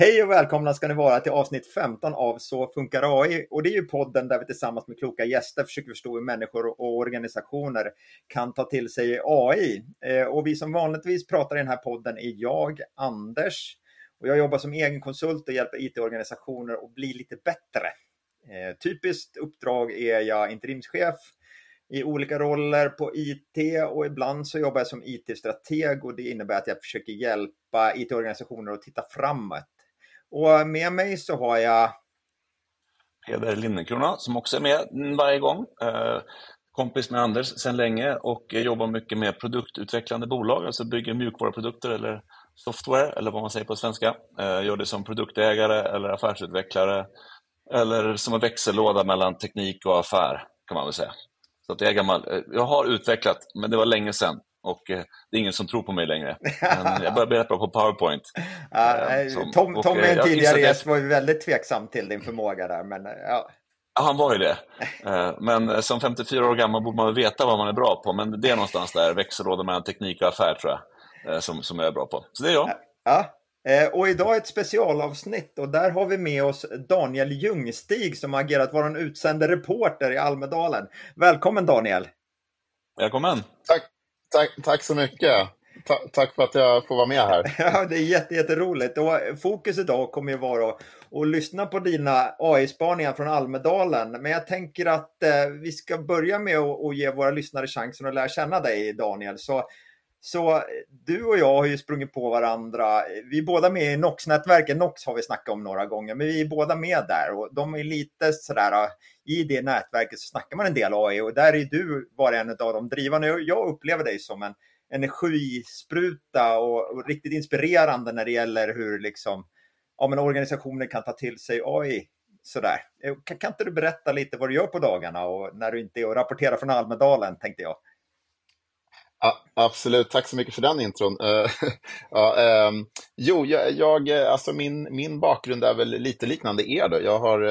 Hej och välkomna ska ni vara till avsnitt 15 av Så funkar AI. Och det är ju podden där vi tillsammans med kloka gäster försöker förstå hur människor och organisationer kan ta till sig AI. Och vi som vanligtvis pratar i den här podden är jag, Anders. Och jag jobbar som egen konsult och hjälper IT-organisationer att bli lite bättre. Typiskt uppdrag är jag interimschef i olika roller på IT och ibland så jobbar jag som IT-strateg och det innebär att jag försöker hjälpa IT-organisationer att titta framåt. Och med mig så har jag Peder Lindekrona som också är med varje gång. Kompis med Anders sedan länge och jobbar mycket med produktutvecklande bolag, alltså bygger mjukvaruprodukter eller software eller vad man säger på svenska. Gör det som produktägare eller affärsutvecklare eller som en växellåda mellan teknik och affär kan man väl säga. Så att jag är gammal. Jag har utvecklat, men det var länge sedan. Och det är ingen som tror på mig längre. Men jag börjar bli rätt bra på PowerPoint. Tom är en tidigare gäst var ju väldigt tveksam till din förmåga där. Men, ja. Ja, han var ju det. Men som 54 år gammal borde man väl veta vad man är bra på. Men det är någonstans där, växellåda mellan teknik och affär tror jag. Som jag är bra på. Så det är jag. Ja. Och idag ett specialavsnitt och där har vi med oss Daniel Ljungstig som har agerat vara en utsände reporter i Almedalen. Välkommen Daniel! Välkommen! Tack så mycket! Tack för att jag får vara med här. Ja, det är jätteroligt. Och fokus idag kommer ju vara att lyssna på dina AI-spaningar från Almedalen. Men jag tänker att vi ska börja med att ge våra lyssnare chansen att lära känna dig Daniel. Så du och jag har ju sprungit på varandra. Vi är båda med i NOX-nätverket. NOX har vi snackat om några gånger. Men vi är båda med där. Och de är lite sådär, i det nätverket så snackar man en del AI. Och där är du bara en av de drivande. Jag upplever dig som en energispruta och riktigt inspirerande när det gäller hur liksom, organisationer kan ta till sig AI. Sådär. Kan inte du berätta lite vad du gör på dagarna och när du inte är och rapporterar från Almedalen, tänkte jag. Ja, absolut, tack så mycket för den intron. Alltså min bakgrund är väl lite liknande er då. Jag har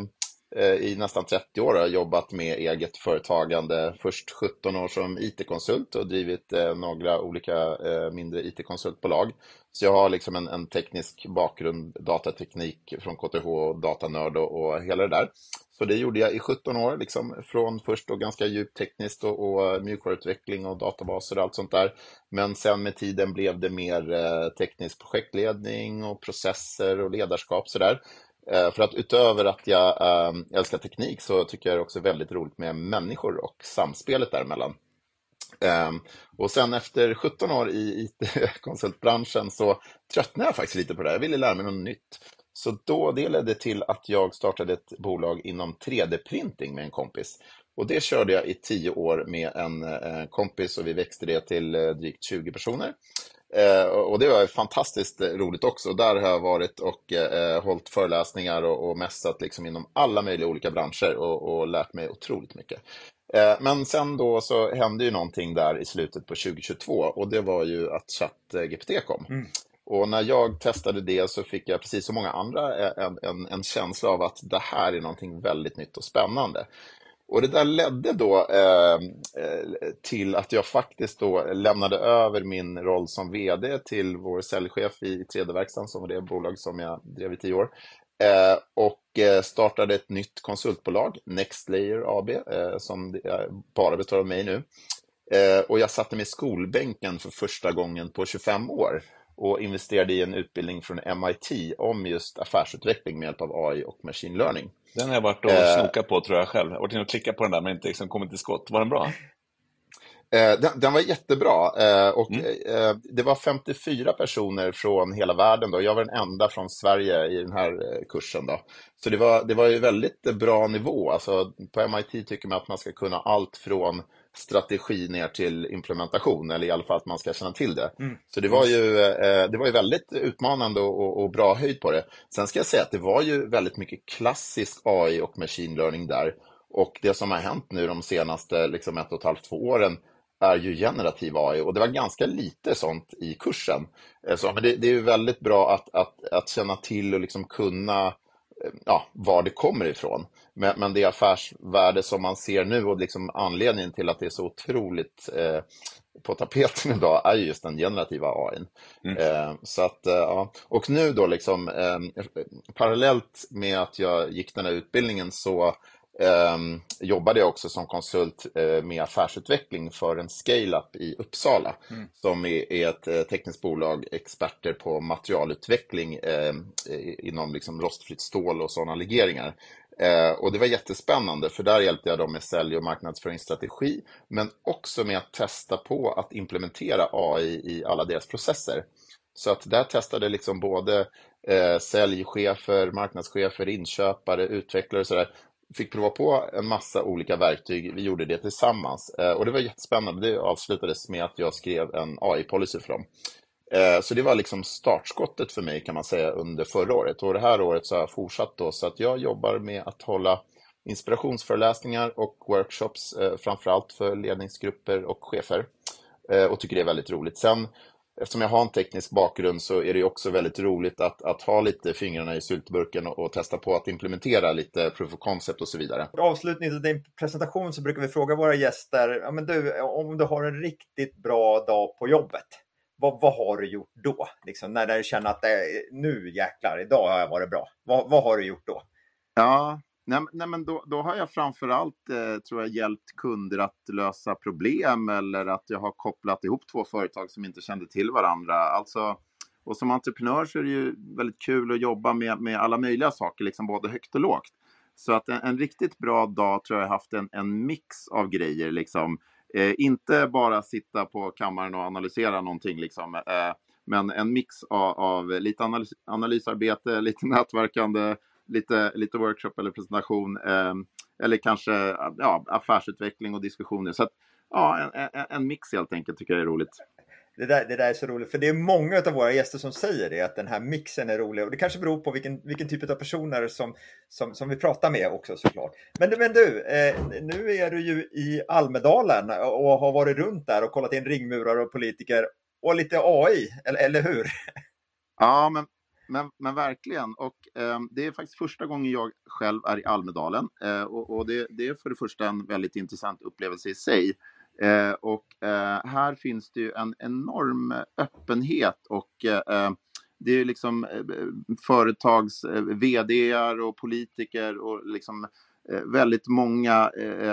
i nästan 30 år jobbat med eget företagande. Först 17 år som IT-konsult och drivit några olika mindre IT-konsultbolag. Så jag har liksom en teknisk bakgrund, datateknik från KTH och datanörd och hela det där. Så det gjorde jag i 17 år, liksom, från först då ganska djupt tekniskt och mjukvaruutveckling och databaser och allt sånt där. Men sen med tiden blev det mer teknisk projektledning och processer och ledarskap sådär. För att utöver att jag älskar teknik så tycker jag det är också väldigt roligt med människor och samspelet däremellan. Och sen efter 17 år i IT-konsultbranschen så tröttnade jag faktiskt lite på det. Jag ville lära mig något nytt. Så det ledde till att jag startade ett bolag inom 3D-printing med en kompis. Och det körde jag i 10 år med en kompis och vi växte det till drygt 20 personer. Och det var fantastiskt roligt också. Där har jag varit och hållit föreläsningar och mässat liksom inom alla möjliga olika branscher och lärt mig otroligt mycket. Men sen då så hände ju någonting där i slutet på 2022 och det var ju att ChatGPT kom. Och när jag testade det så fick jag precis som många andra en känsla av att det här är någonting väldigt nytt och spännande. Och det där ledde då till att jag faktiskt då lämnade över min roll som vd till vår säljchef i 3D-verkstan som var det bolag som jag drev i 10 år. Och startade ett nytt konsultbolag, Nextlayer AB, som bara består av mig nu. Och jag satte mig i skolbänken för första gången på 25 år och investerade i en utbildning från MIT om just affärsutveckling med hjälp av AI och machine learning. Den har jag varit och snokat på tror jag själv. Jag har varit inne och klickat på den där men inte liksom kommit till skott. Var den bra? Den var jättebra och det var 54 personer från hela världen då. Jag var den enda från Sverige i den här kursen då. Så det var ju väldigt bra nivå. Alltså, på MIT tycker man att man ska kunna allt från strategi ner till implementation eller i alla fall att man ska känna till det. Så det var ju väldigt utmanande och bra höjd på det. Sen ska jag säga att det var ju väldigt mycket klassisk AI och machine learning där. Och det som har hänt nu de senaste liksom 1,5-2 åren är ju generativ AI och det var ganska lite sånt i kursen. Men det är ju väldigt bra att känna till och liksom kunna var det kommer ifrån. Men det affärsvärde som man ser nu och liksom anledningen till att det är så otroligt på tapeten idag är just den generativa AI. Så att, ja. Och nu då liksom, parallellt med att jag gick den här utbildningen så jobbade jag också som konsult med affärsutveckling för en scale-up i Uppsala som är ett tekniskt bolag, experter på materialutveckling inom liksom rostfritt stål och sådana legeringar. Och det var jättespännande, för där hjälpte jag dem med sälj- och marknadsföringsstrategi, men också med att testa på att implementera AI i alla deras processer. Så att där testade liksom både säljchefer, marknadschefer, inköpare, utvecklare och sådär. Fick prova på en massa olika verktyg. Vi gjorde det tillsammans. Och det var jättespännande. Det avslutades med att jag skrev en AI-policy för dem. Så det var liksom startskottet för mig, kan man säga, under förra året. Och det här året så har jag fortsatt då. Så att jag jobbar med att hålla inspirationsföreläsningar och workshops, framförallt för ledningsgrupper och chefer. Och tycker det är väldigt roligt. Sen, eftersom jag har en teknisk bakgrund, så är det också väldigt roligt att ha lite fingrarna i syltburken och testa på att implementera lite proof of concept och så vidare. Avslutningsvis i din presentation så brukar vi fråga våra gäster, ja, men du, om du har en riktigt bra dag på jobbet, vad har du gjort då? Liksom, när du känner att nu jäklar, idag har jag varit bra. Vad har du gjort då? Ja, nej men då har jag framförallt tror jag hjälpt kunder att lösa problem, eller att jag har kopplat ihop två företag som inte kände till varandra. Alltså, och som entreprenör så är det ju väldigt kul att jobba med alla möjliga saker, liksom både högt och lågt. Så att en riktigt bra dag tror jag har haft en mix av grejer liksom. Inte bara sitta på kammaren och analysera någonting liksom. Men en mix av lite analysarbete, lite nätverkande, lite workshop eller presentation, eller kanske affärsutveckling och diskussioner. Så att, en mix helt enkelt tycker jag är roligt. Det där är så roligt, för det är många av våra gäster som säger det, att den här mixen är rolig, och det kanske beror på vilken typ av personer som vi pratar med också, såklart. Men du, nu är du ju i Almedalen och har varit runt där och kollat in ringmurar och politiker och lite AI, eller hur? Ja, men verkligen. Och det är faktiskt första gången jag själv är i Almedalen, och det är för det första en väldigt intressant upplevelse i sig. Och här finns det ju en enorm öppenhet, och det är liksom företags vd:ar och politiker och liksom väldigt många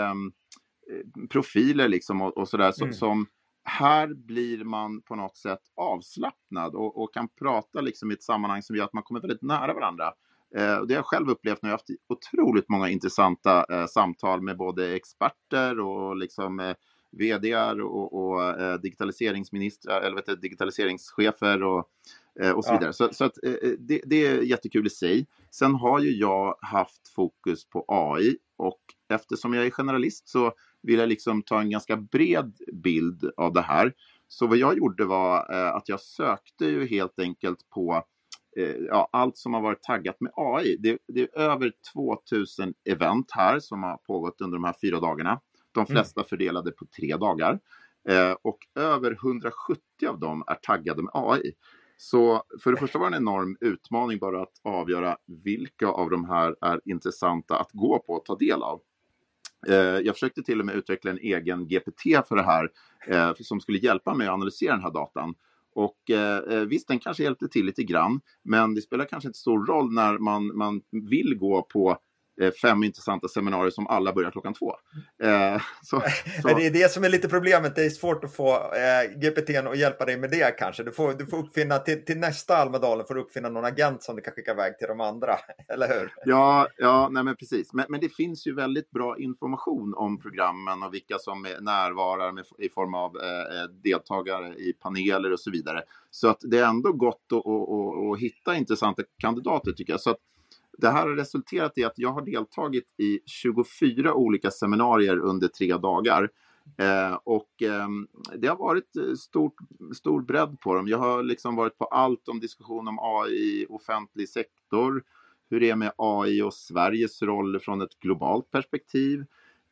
profiler liksom och sådär som här blir man på något sätt avslappnad och kan prata liksom i ett sammanhang som gör att man kommer väldigt nära varandra. Och det har jag själv upplevt när jag har haft otroligt många intressanta samtal med både experter och liksom vd:ar och digitaliseringsministrar, eller digitaliseringschefer och så vidare. Så att, det är jättekul i sig. Sen har ju jag haft fokus på AI, och eftersom jag är generalist så vill jag liksom ta en ganska bred bild av det här. Så vad jag gjorde var att jag sökte ju helt enkelt på allt som har varit taggat med AI. Det är över 2000 event här som har pågått under de här 4 dagarna. De flesta fördelade på 3 dagar. Och över 170 av dem är taggade med AI. Så för det första var det en enorm utmaning bara att avgöra vilka av de här är intressanta att gå på och ta del av. Jag försökte till och med utveckla en egen GPT för det här, som skulle hjälpa mig att analysera den här datan. Och visst, den kanske hjälpte till lite grann, men det spelar kanske inte stor roll när man vill gå på 5 intressanta seminarier som alla börjar klockan 2. Så. Det är det som är lite problemet. Det är svårt att få GPT:n att hjälpa dig med det kanske. Du får uppfinna till nästa Almedalen, får du uppfinna någon agent som du kan skicka iväg till de andra, eller hur? Ja, nej men precis. Men det finns ju väldigt bra information om programmen och vilka som närvarar i form av deltagare i paneler och så vidare. Så att det är ändå gott att hitta intressanta kandidater, tycker jag. Så att det här har resulterat i att jag har deltagit i 24 olika seminarier under 3 dagar. Och det har varit stor bredd på dem. Jag har liksom varit på allt om diskussion om AI i offentlig sektor. Hur det är med AI och Sveriges roll från ett globalt perspektiv.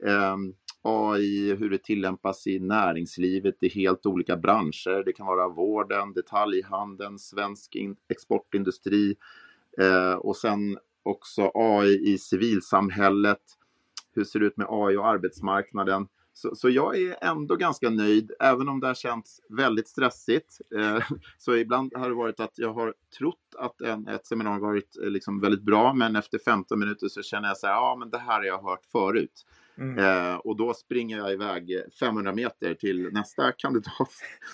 AI, hur det tillämpas i näringslivet i helt olika branscher. Det kan vara vården, detaljhandeln, svensk exportindustri. Och sen också AI i civilsamhället. Hur ser det ut med AI och arbetsmarknaden? Så jag är ändå ganska nöjd, även om det har känts väldigt stressigt. Så ibland har det varit att jag har trott att ett seminarium varit liksom väldigt bra, men efter 15 minuter så känner jag så här, ja men det här har jag hört förut. Och då springer jag iväg 500 meter till nästa kandidat.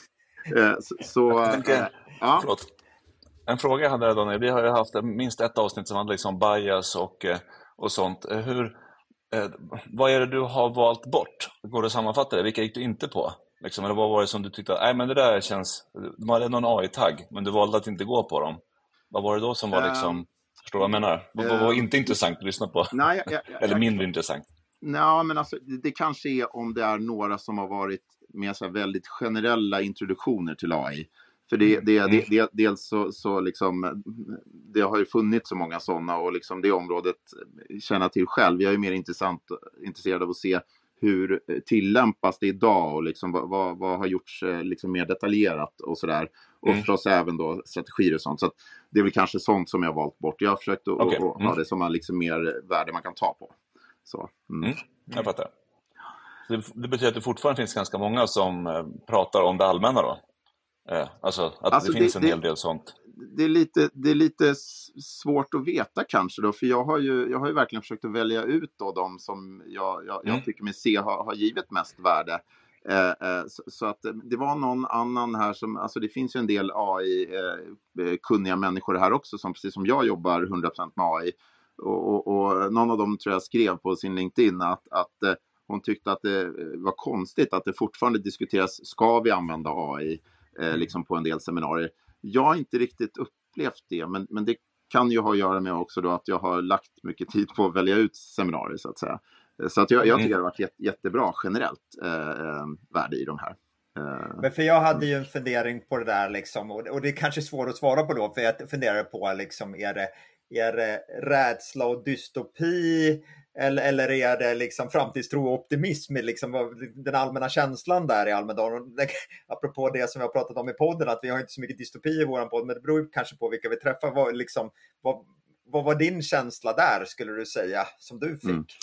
Förlåt. En fråga jag hade, Daniel. Vi har ju haft minst ett avsnitt som handlar liksom bias och sånt. Vad är det du har valt bort? Går det att sammanfatta det? Vilka gick du inte på? Liksom, eller vad var det som du tyckte, nej men det där känns, de hade någon AI-tagg, men du valde att inte gå på dem. Vad var det då som var liksom, förstår vad jag menar? Vad var inte intressant att lyssna på? Nej, eller mindre intressant? Nej, men alltså, det kanske är om det är några som har varit med så här väldigt generella introduktioner till AI. För dels så liksom, det har ju funnits så många sådana, och liksom det området känner till själv. Jag är mer intresserad av att se hur tillämpas det idag, och liksom vad har gjorts liksom mer detaljerat och sådär. Och förstås även då strategier och sånt. Så att det är väl kanske sånt som jag har valt bort. Jag har försökt att ha det som liksom mer värde man kan ta på. Så. Jag fattar. Det betyder att det fortfarande finns ganska många som pratar om det allmänna då? Alltså det finns en hel del sånt. Det är lite svårt att veta kanske då, för jag har ju verkligen försökt att välja ut då de som jag tycker mig se har givit mest värde. Så att det var någon annan här som, alltså det finns ju en del AI-kunniga människor här också, som precis som jag jobbar 100% med AI. Och någon av dem tror jag skrev på sin LinkedIn att hon tyckte att det var konstigt att det fortfarande diskuteras, ska vi använda AI liksom på en del seminarier. Jag har inte riktigt upplevt det, men det kan ju ha att göra med också då att jag har lagt mycket tid på att välja ut seminarier så att säga. Så att jag tycker det har varit jättebra generellt värde i de här. Men för jag hade ju en fundering på det där liksom, och det är kanske svårt att svara på då, för jag funderar på liksom, är det rädsla och dystopi, eller är det liksom framtidstro och optimism, liksom den allmänna känslan där i Almedalen? Apropå det som vi har pratat om i podden, att vi har inte så mycket dystopi i våran podd, men det beror kanske på vilka vi träffar. Vad var din känsla där, skulle du säga, som du fick?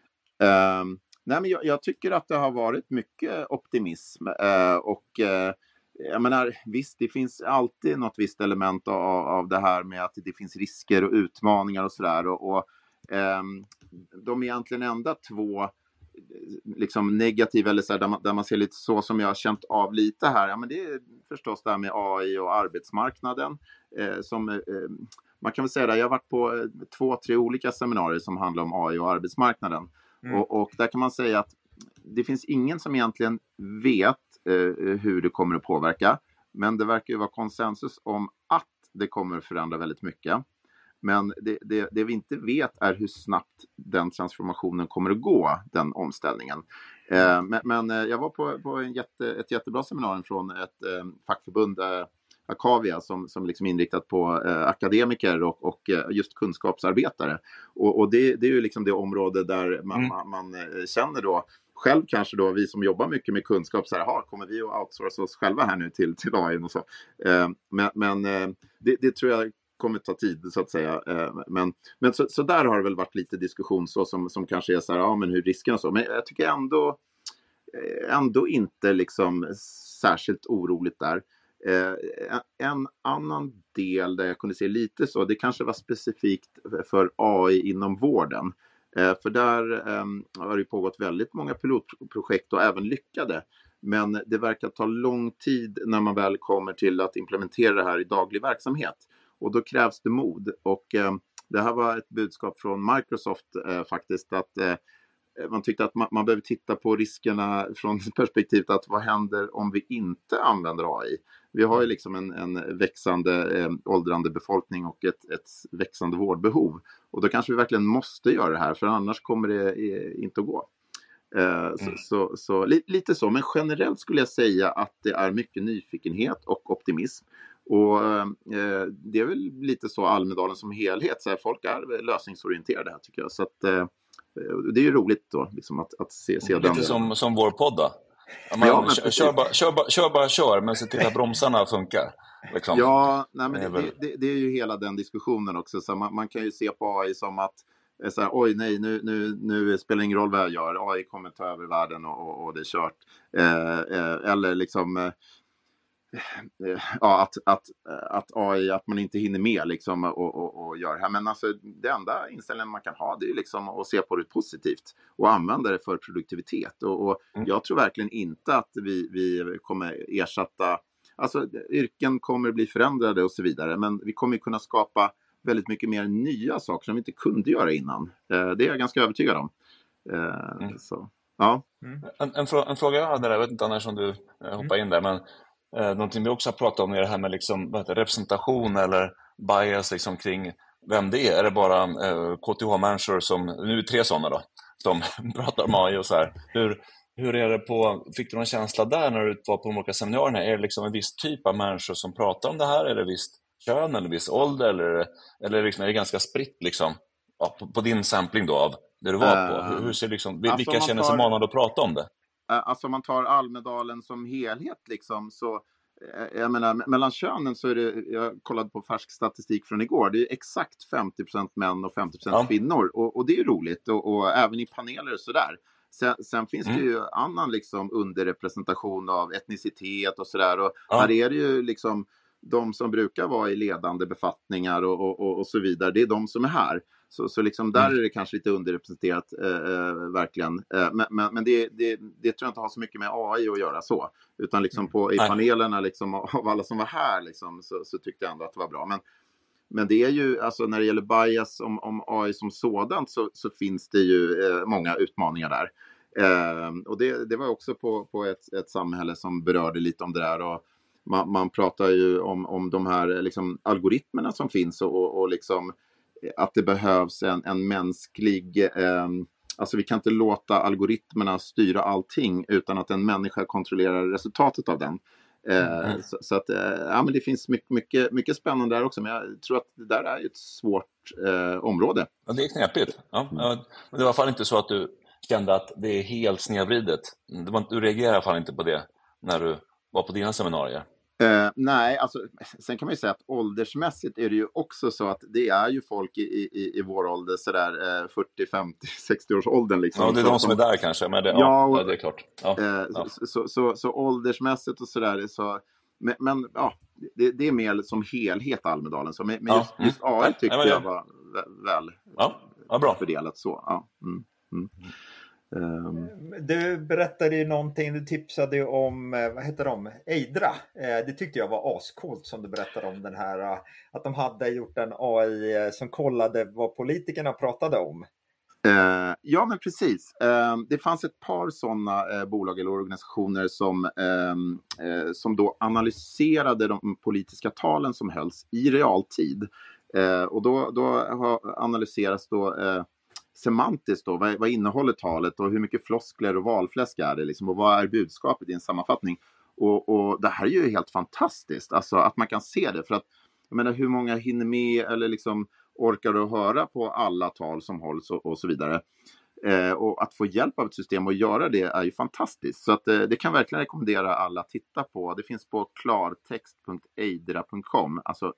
Nej, men jag tycker att det har varit mycket optimism, och jag menar, visst, det finns alltid något visst element av det här med att det finns risker och utmaningar och sådär, och de är egentligen enda två liksom negativa, eller så här, där man ser lite så som jag har känt av lite här. Ja, men det är förstås det här med AI och arbetsmarknaden, som man kan väl säga att jag har varit på 2-3 olika seminarier som handlar om AI och arbetsmarknaden. Och där kan man säga att det finns ingen som egentligen vet hur det kommer att påverka. Men det verkar ju vara konsensus om att det kommer att förändra väldigt mycket. Men det vi inte vet är hur snabbt den transformationen kommer att gå, den omställningen. Men jag var på ett jättebra seminarium från ett fackförbund, Akavia, som liksom inriktat på akademiker och just kunskapsarbetare. Och det är ju liksom det område där man känner då själv, kanske då vi som jobbar mycket med kunskap, så här, kommer vi att outsourca oss själva här nu till AI och så. Men det tror jag kommer ta tid, så att säga. Men så där har det väl varit lite diskussion så som kanske är så här, men hur riskerna och så. Men jag tycker ändå inte liksom särskilt oroligt där. En annan del där jag kunde se lite så, det kanske var specifikt för AI inom vården. För där har det pågått väldigt många pilotprojekt och även lyckade. Men det verkar ta lång tid när man väl kommer till att implementera det här i daglig verksamhet. Och då krävs det mod. Och det här var ett budskap från Microsoft faktiskt, att man tyckte att man behöver titta på riskerna från perspektivet att vad händer om vi inte använder AI? Vi har ju liksom en växande åldrande befolkning och ett växande vårdbehov. Och då kanske vi verkligen måste göra det här, för annars kommer det inte att gå. Så lite så, men generellt skulle jag säga att det är mycket nyfikenhet och optimism. Och det är väl lite så Almedalen som helhet, så här, folk är lösningsorienterade här, tycker jag. Så att det är ju roligt då liksom att se lite den. Lite som vår podd då. Kör, men se till att bromsarna funkar. Liksom. Ja, nej, men det är ju hela den diskussionen också. Så man kan ju se på AI som att så här, oj nej, nu spelar det ingen roll vad jag gör, AI kommer ta över världen och det är kört. Eller liksom ja, att AI, att man inte hinner med liksom och gör det här. Men alltså det enda inställningen man kan ha, det är liksom att se på det positivt och använda det för produktivitet. Och jag tror verkligen inte att vi kommer ersätta, alltså yrken kommer bli förändrade och så vidare, men vi kommer kunna skapa väldigt mycket mer nya saker som vi inte kunde göra innan. Det är jag ganska övertygad om. Så, ja. En fråga jag hade där, jag vet inte annars om du hoppar in där, men någonting vi också har pratat om är det här med liksom, representation eller bias liksom, kring vem det är. Är det bara KTH-människor som, nu är det 3 sådana då, som pratar om AI och så här. Hur är det fick du någon känsla där när du var på de olika seminarierna? Är det liksom en viss typ av människor som pratar om det här? Är det visst kön eller viss ålder? Eller liksom, är det ganska spritt liksom, på din sampling då av det du var på? Hur ser liksom, vilka känner sig manade att prata om det? Alltså om man tar Almedalen som helhet liksom, så jag menar, mellan könen så är det, jag kollade på färsk statistik från igår, det är exakt 50% män och 50% kvinnor, och det är roligt, och även i paneler och sådär. Sen finns det ju annan liksom underrepresentation av etnicitet och sådär, och här är det ju liksom de som brukar vara i ledande befattningar och så vidare, det är de som är här. Så liksom där är det kanske lite underrepresenterat verkligen. Men det tror jag inte har så mycket med AI att göra så. Utan liksom i panelerna liksom, av alla som var här liksom, så tyckte jag ändå att det var bra. Men det är ju, alltså när det gäller bias om AI som sådant, så finns det ju många utmaningar där. Och det var också på ett samhälle som berörde lite om det där, och man pratar ju om de här liksom algoritmerna som finns, och liksom att det behövs en mänsklig, alltså vi kan inte låta algoritmerna styra allting utan att en människa kontrollerar resultatet av den. Så att ja, men det finns mycket spännande där också, men jag tror att det där är ett svårt område. Ja, det är knepigt. Ja. Men det var i alla fall inte så att du kände att det är helt snedvridet. Du reagerade i alla fall inte på det när du var på dina seminarier. Nej, alltså sen kan man ju säga att åldersmässigt är det ju också så att det är ju folk i vår ålder, sådär 40, 50, 60 års åldern liksom. Ja, det är de som är där kanske, men det är klart. Så åldersmässigt och sådär, så men ja, det är mer som helhet Almedalen, så men just AI tyckte jag var väl bra fördelat så. Ja. Du berättade ju någonting, du tipsade ju om, vad heter de? Eidra. Det tyckte jag var ascoolt som du berättade om, den här, att de hade gjort en AI som kollade vad politikerna pratade om. Ja, men precis. Det fanns ett par sådana bolag eller organisationer som då analyserade de politiska talen som hölls i realtid. Och då analyseras då semantiskt då, vad innehåller talet och hur mycket floskler och valfläsk är det liksom, och vad är budskapet i en sammanfattning. Och det här är ju helt fantastiskt, alltså att man kan se det, för att jag menar, hur många hinner med eller liksom orkar du höra på alla tal som hålls och så vidare. Och att få hjälp av ett system att göra det är ju fantastiskt. Så att det kan verkligen rekommendera alla att titta på. Det finns på klartext.eidra.com, alltså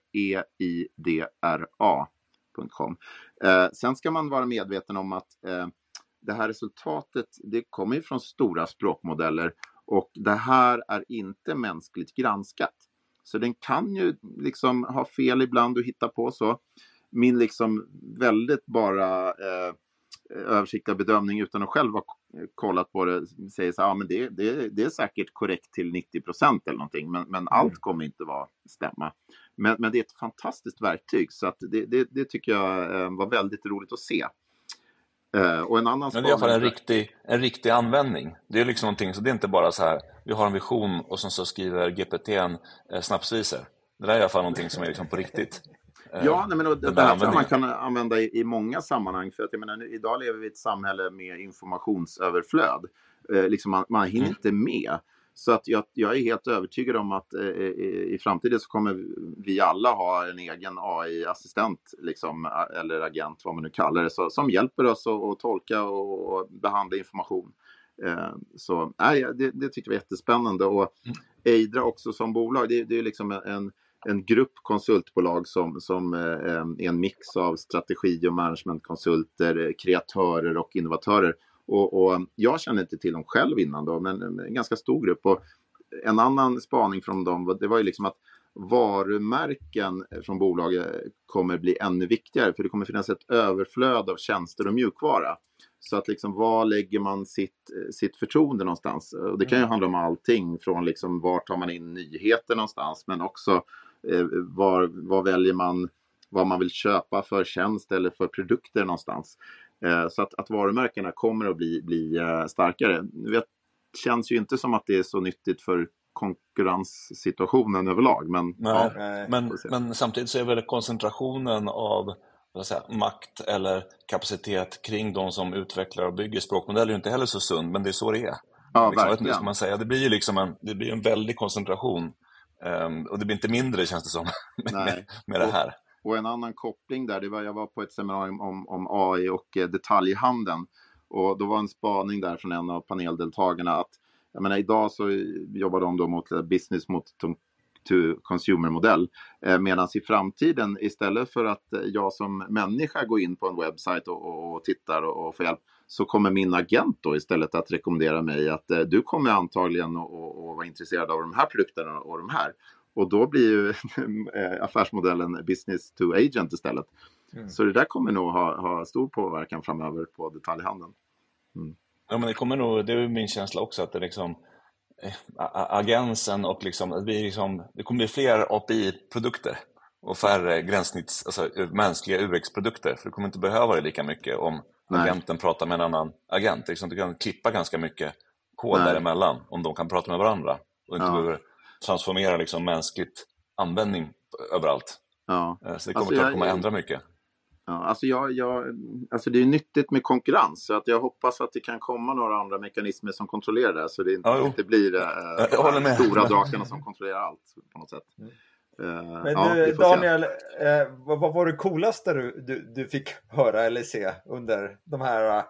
eidra.com. Sen ska man vara medveten om att det här resultatet, det kommer ju från stora språkmodeller, och det här är inte mänskligt granskat. Så den kan ju liksom ha fel ibland och hitta på så. Min liksom väldigt bara översiktliga bedömning utan att själv ha kollat på det säger så här, ja, men det är säkert korrekt till 90% eller någonting, men allt kommer inte vara stämma. Men det är ett fantastiskt verktyg, så att det tycker jag var väldigt roligt att se. Och en annan, men det är i alla fall en riktig användning. Det är liksom någonting, så det är inte bara så här, vi har en vision och så skriver GPT snapsvisor. Det där är i alla fall någonting som är liksom på riktigt. Ja, men det här tror man kan använda i många sammanhang, för att jag menar, idag lever vi i ett samhälle med informationsöverflöd. Liksom man hinner inte med. Så att jag är helt övertygad om att i framtiden så kommer vi alla ha en egen AI-assistent liksom, eller agent, vad man nu kallar det, som hjälper oss att tolka och behandla information. Så det tycker jag är jättespännande. Och Eidra också som bolag, det är liksom en grupp konsultbolag som är en mix av strategi- och managementkonsulter, kreatörer och innovatörer. Och jag känner inte till dem själv innan då, men en ganska stor grupp. Och en annan spaning från dem, det var ju liksom att varumärken från bolaget kommer bli ännu viktigare, för det kommer finnas ett överflöd av tjänster och mjukvara. Så att liksom, var lägger man sitt förtroende någonstans? Och det kan ju handla om allting från liksom, var tar man in nyheter någonstans, men också var väljer man vad man vill köpa för tjänst eller för produkter någonstans. Så att varumärkena kommer att bli starkare. Det känns ju inte som att det är så nyttigt för konkurrenssituationen överlag. Men, nej, men samtidigt så är väl koncentrationen av makt eller kapacitet kring de som utvecklar och bygger språkmodeller ju inte heller så sund, men det är så det är. Ja, liksom, verkligen. Ska man säga. Det blir ju liksom det blir en väldig koncentration, och det blir inte mindre, känns det som, med det här. Och en annan koppling där, jag var på ett seminarium om AI och detaljhandeln, och då var en spaning där från en av paneldeltagarna att jag menar, idag så jobbar de då mot business mot to consumer-modell. Medan i framtiden, istället för att jag som människa går in på en webbsite och tittar och får hjälp, så kommer min agent då istället att rekommendera mig att du kommer antagligen att vara intresserad av de här produkterna och de här. Och då blir ju affärsmodellen business to agent istället. Så det där kommer nog ha stor påverkan framöver på detaljhandeln. Ja, men det kommer nog, det är min känsla också, att det liksom agensen och liksom, det kommer bli fler API-produkter och färre gränssnitts, alltså mänskliga UX-produkter, för du kommer inte behöva det lika mycket om agenten pratar med en annan agent. Liksom, du kan klippa ganska mycket kod däremellan om de kan prata med varandra och inte behöver transformera liksom mänskligt användning överallt. Så det kommer att ändra mycket. Ja, alltså det är nyttigt med konkurrens, så att jag hoppas att det kan komma några andra mekanismer som kontrollerar det, så det inte blir de stora drakarna som kontrollerar allt på något sätt. Men du, Daniel, vad var det coolaste du fick höra eller se under de här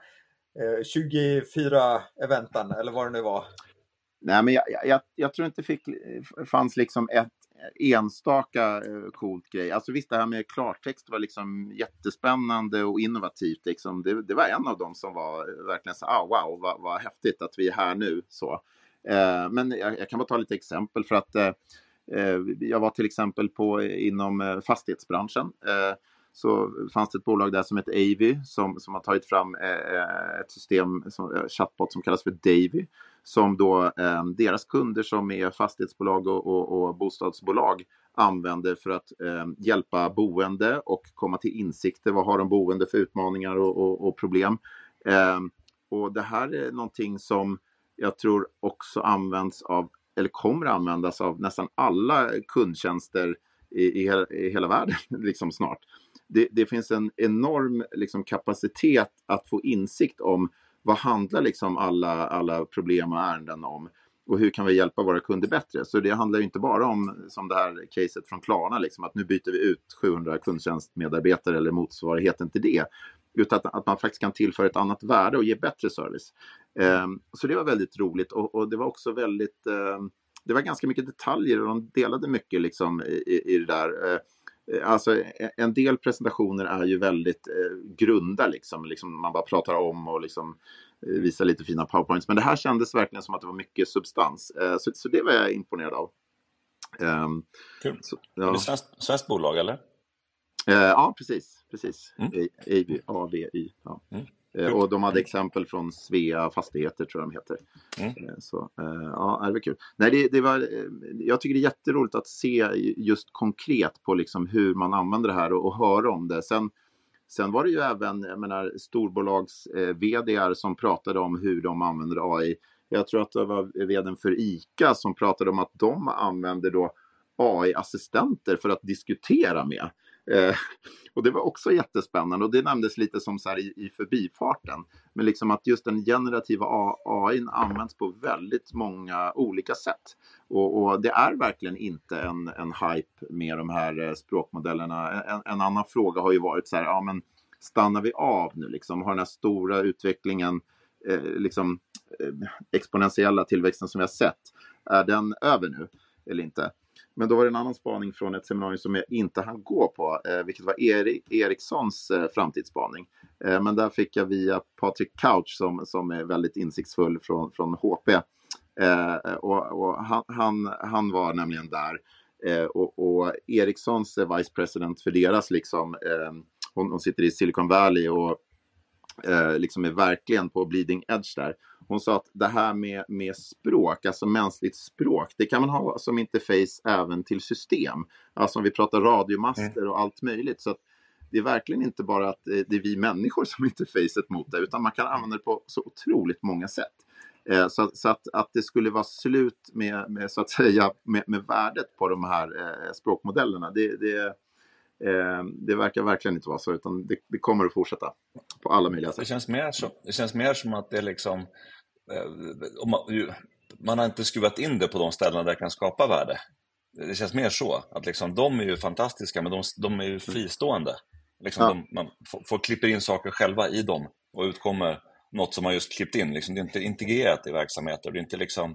24 eventen, eller vad det nu var? Nej, men jag tror inte fanns liksom ett enstaka coolt grej. Alltså visst, det här med klartext var liksom jättespännande och innovativt. Liksom. Det var en av dem som var verkligen så, wow, vad häftigt att vi är här nu. Så. Men jag kan bara ta lite exempel, för att jag var till exempel inom fastighetsbranschen. Så fanns det ett bolag där som heter Avy som har tagit fram ett system, chatbot som kallas för Davy, som då deras kunder som är fastighetsbolag och bostadsbolag använder för att hjälpa boende och komma till insikter. Vad har de boende för utmaningar och problem? Och det här är någonting som jag tror också används eller kommer att användas av nästan alla kundtjänster i hela världen liksom snart. Det finns en enorm liksom kapacitet att få insikt om vad handlar liksom alla problem och ärenden om, och hur kan vi hjälpa våra kunder bättre. Så det handlar ju inte bara om, som det här caset från Klarna, liksom, att nu byter vi ut 700 kundtjänstmedarbetare eller motsvarigheten till det, utan att man faktiskt kan tillföra ett annat värde och ge bättre service. Så det var väldigt roligt, och det var också väldigt det var ganska mycket detaljer, och de delade mycket liksom i det där. Alltså en del presentationer är ju väldigt grunda liksom man bara pratar om och liksom visar lite fina powerpoints, men det här kändes verkligen som att det var mycket substans, så det var jag imponerad av. Kul. Är det svenskt bolag eller? Ja, precis. AVY. Ja. Och de hade exempel från Svea Fastigheter, tror jag de heter. Så ja, det var kul. Nej, det var, jag tycker det är jätteroligt att se just konkret på liksom hur man använder det här och höra om det. Sen var det ju även, jag menar, storbolags vd:ar som pratade om hur de använder AI. Jag tror att det var vd:n för ICA som pratade om att de använder då AI-assistenter för att diskutera med. Och det var också jättespännande, och det nämndes lite som så här i förbifarten, men liksom att just den generativa AI används på väldigt många olika sätt, och det är verkligen inte en hype med de här språkmodellerna. En annan fråga har ju varit så här, ja men stannar vi av nu liksom, har den här stora utvecklingen exponentiella tillväxten som vi har sett, är den över nu eller inte? Men då var det en annan spaning från ett seminarium som jag inte hann gå på, vilket var Ericssons framtidsspaning. Men där fick jag via Patrik Couch som är väldigt insiktsfull från HP. Och han var nämligen där. Och Ericssons Vice President för deras liksom, hon sitter i Silicon Valley och liksom är verkligen på bleeding edge där. Hon sa att det här med språk, alltså mänskligt språk, det kan man ha som interface även till system. Alltså om vi pratar radiomaster och allt möjligt. Så att det är verkligen inte bara att det är vi människor som interfacet mot det, utan man kan använda det på så otroligt många sätt. Så att det skulle vara slut med så att säga med värdet på de här språkmodellerna, det verkar verkligen inte vara så, utan det kommer att fortsätta på alla möjliga sätt. Det känns mer som att det är liksom man har inte skruvat in det på de ställen där det kan skapa värde. Det känns mer så att liksom, de är ju fantastiska, men de är ju fristående. Liksom, man får klippa in saker själva i dem och utkommer något som man just klippt in. Liksom, det är inte integrerat i verksamheter. Det är inte liksom,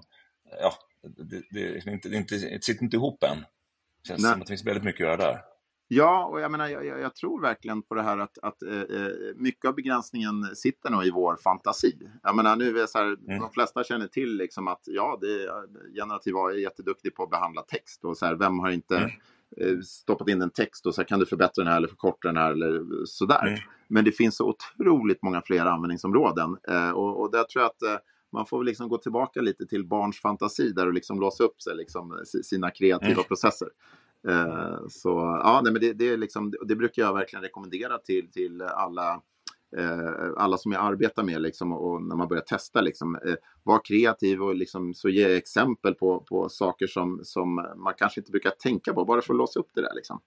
det sitter inte ihop än. Det känns som att det finns väldigt mycket att göra där. Ja, och jag menar, jag tror verkligen på det här att mycket av begränsningen sitter nog i vår fantasi. Jag menar, nu är det så här, de flesta känner till liksom att generativ AI är jätteduktig på att behandla text. Och så här, vem har inte stoppat in en text och så här, kan du förbättra den här eller förkorta den här eller sådär. Men det finns så otroligt många fler användningsområden. Och där tror jag att man får liksom gå tillbaka lite till barns fantasi där och liksom låsa upp sig liksom, sina kreativa processer. Så ja, nej, men det är liksom, det brukar jag verkligen rekommendera till alla som jag arbetar med liksom, och när man börjar testa liksom, var kreativ och liksom, så ge exempel på saker som man kanske inte brukar tänka på, bara för att låsa upp det där liksom.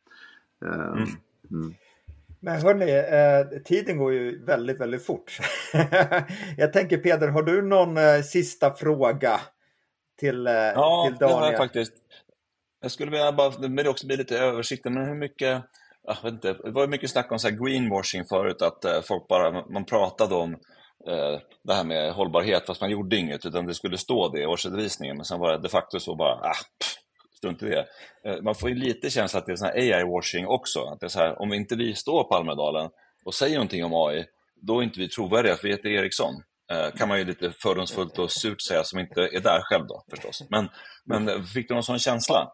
Men hörni, tiden går ju väldigt, väldigt fort. Jag tänker, Peder, har du någon sista fråga till Daniel? Ja, det har jag faktiskt. Jag skulle vilja bara, men det också bli lite översikten, men hur mycket, jag vet inte, det var mycket snack om så här greenwashing förut, att folk bara, man pratade om det här med hållbarhet fast man gjorde inget, utan det skulle stå det i årsredovisningen, men sen var det de facto så bara, strunt i det. Man får ju lite känsla att det är sån här AI-washing också, att det är så här, om inte vi står på Almedalen och säger någonting om AI, då är inte vi trovärdiga, för vi heter Ericsson. Kan man ju lite fördomsfullt och surt säga, som inte är där själv då förstås. Men fick du någon sån känsla?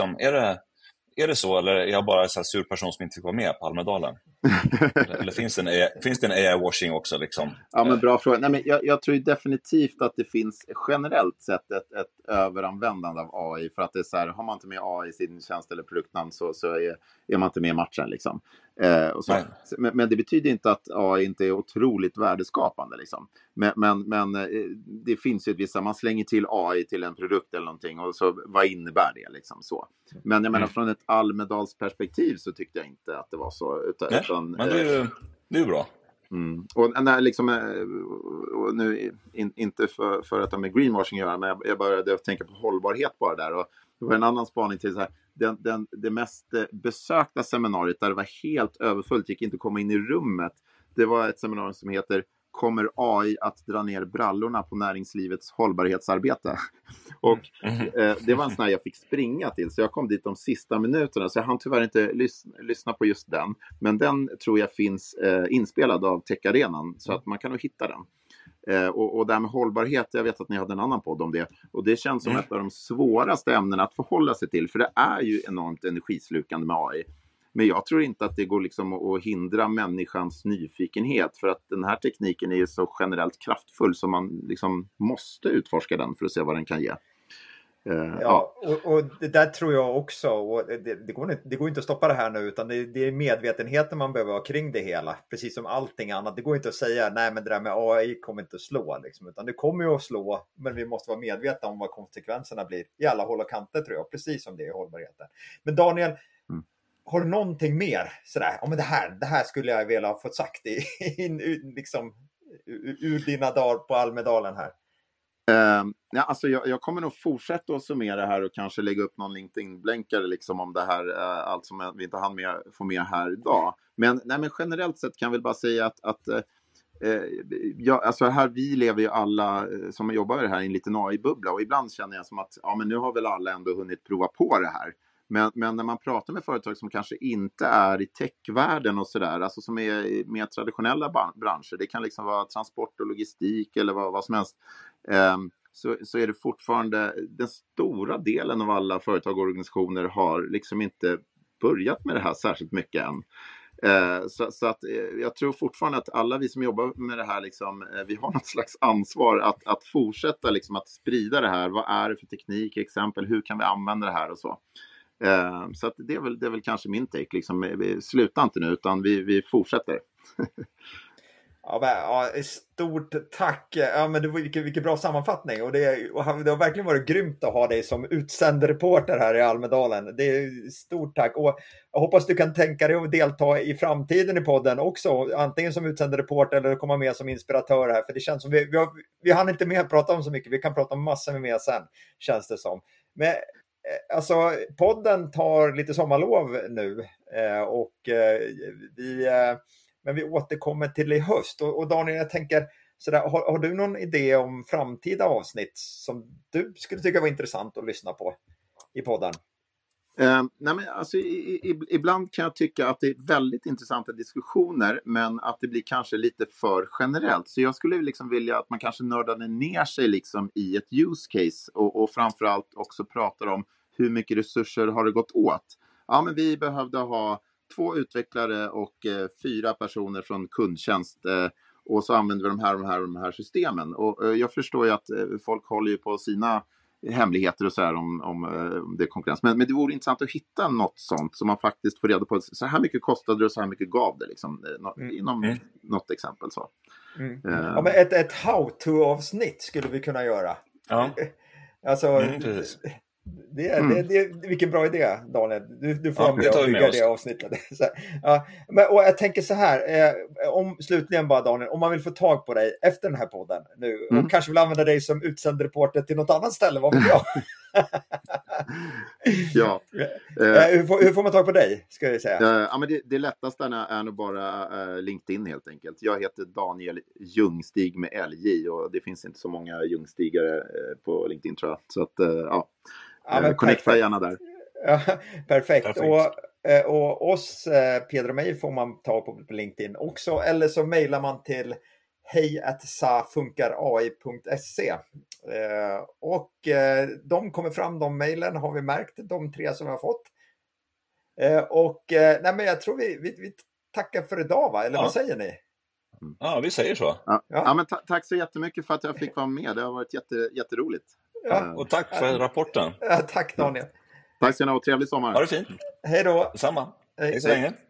Är det så, eller är jag bara en sån här sur person som inte fick vara med på Almedalen? Eller finns det en AI-washing också liksom? Ja, men bra fråga. Nej, men jag tror definitivt att det finns generellt sett ett överanvändande av AI, för att det är så här, har man inte med AI i sin tjänst eller produktnamn så är man inte med i matchen liksom. Och så. Men det betyder inte att AI inte är otroligt värdeskapande liksom. Men det finns ju ett vissa, man slänger till AI till en produkt eller någonting, och så vad innebär det liksom så. Men jag menar, från ett Almedalsperspektiv så tyckte jag inte att det var så, utan men det är ju bra. Och när liksom, och nu inte för att ha med greenwashing att göra, men jag började tänka på hållbarhet bara där, och det var en annan spaning till så här, det mest besökta seminariet där det var helt överfullt, gick inte att komma in i rummet. Det var ett seminarium som heter "Kommer AI att dra ner brallorna på näringslivets hållbarhetsarbete?" Och det var en sån här jag fick springa till, så jag kom dit de sista minuterna, så jag hann tyvärr inte lyssna på just den. Men den tror jag finns inspelad av Tech-arenan, så att man kan nog hitta den. Och där med hållbarhet, jag vet att ni hade en annan podd om det, och det känns som ett av de svåraste ämnena att förhålla sig till, för det är ju enormt energislukande med AI. Men jag tror inte att det går liksom att hindra människans nyfikenhet, för att den här tekniken är ju så generellt kraftfull, så man liksom måste utforska den för att se vad den kan ge. Och det där tror jag också, och det går inte att stoppa det här nu, utan det är medvetenheten man behöver ha kring det hela, precis som allting annat. Det går inte att säga, nej men det där med AI kommer inte att slå liksom, utan det kommer ju att slå, men vi måste vara medvetna om vad konsekvenserna blir i alla håll och kanter, tror jag, precis som det är i hållbarheten. Men Daniel, har du någonting mer sådär, men det här skulle jag vilja ha fått sagt liksom, ur dina dagar på Almedalen här? Alltså jag kommer nog fortsätta att summera här och kanske lägga upp någon LinkedIn-blänkare liksom om det här, allt som vi inte hann få med här idag. Men generellt sett kan jag väl bara säga att alltså här, vi lever ju alla som jobbar här i en liten AI-bubbla, och ibland känner jag som att men nu har väl alla ändå hunnit prova på det här. Men när man pratar med företag som kanske inte är i techvärlden och sådär, alltså som är mer traditionella branscher, det kan liksom vara transport och logistik eller vad som helst, så är det fortfarande, den stora delen av alla företag och organisationer har liksom inte börjat med det här särskilt mycket än. Så att jag tror fortfarande att alla vi som jobbar med det här liksom, vi har något slags ansvar att fortsätta liksom att sprida det här. Vad är det för teknik, exempel, hur kan vi använda det här och så. Så att det är väl kanske min take liksom, vi slutar inte nu utan vi fortsätter. Ja, stort tack. Ja, men det var vilken bra sammanfattning. Och det har verkligen varit grymt att ha dig som utsänd reporter här i Almedalen. Det är stort tack. Och jag hoppas du kan tänka dig att delta i framtiden i podden också. Antingen som utsänd reporter eller komma med som inspiratör här. För det känns som vi hann inte med att prata om så mycket. Vi kan prata om massor med sen, känns det som. Men alltså, podden tar lite sommarlov nu. Men vi återkommer till i höst. Och Daniel, jag tänker, har du någon idé om framtida avsnitt som du skulle tycka var intressant att lyssna på i podden? Nej, men alltså, ibland kan jag tycka att det är väldigt intressanta diskussioner, men att det blir kanske lite för generellt. Så jag skulle liksom vilja att man kanske nördade ner sig liksom i ett use case och framförallt också pratar om hur mycket resurser har det gått åt. Ja, men vi behövde ha 2 utvecklare och 4 personer från kundtjänst och så använder vi de här systemen. Och jag förstår ju att folk håller ju på sina hemligheter och så här om det är konkurrens. Men det vore intressant att hitta något sånt som man faktiskt får reda på. Så här mycket kostade det och så här mycket gav det liksom, inom något exempel så. Ja, men ett how-to-avsnitt skulle vi kunna göra. Ja. Alltså, vilken bra idé, Daniel. Du får med att bygga det avsnittet. Och jag tänker så här, slutligen bara Daniel, om man vill få tag på dig efter den här podden nu, och kanske vill använda dig som utsänd reporter till något annat ställe, vad vet jag? Ja. Hur får man tag på dig, ska jag säga? Ja, men det lättaste är nog bara LinkedIn helt enkelt. Jag heter Daniel Ljungstig med LJ och det finns inte så många Ljungstigare på LinkedIn, tror jag. Så att, connecta gärna där. Ja, perfekt. Och oss, Peder och mig, får man ta på LinkedIn också. Eller så mejlar man till hej@safunkarai.se. Och de kommer fram, de mejlen har vi märkt, de 3 som vi har fått. Men jag tror vi tackar för idag, va? Eller vad säger ni? Ja, vi säger så. Ja, men tack så jättemycket för att jag fick vara med. Det har varit jätteroligt. Ja, och tack för rapporten. Tack Daniel. Tack så mycket och trevlig sommar. Ha det fint. Hej då. Detsamma. Hej så länge.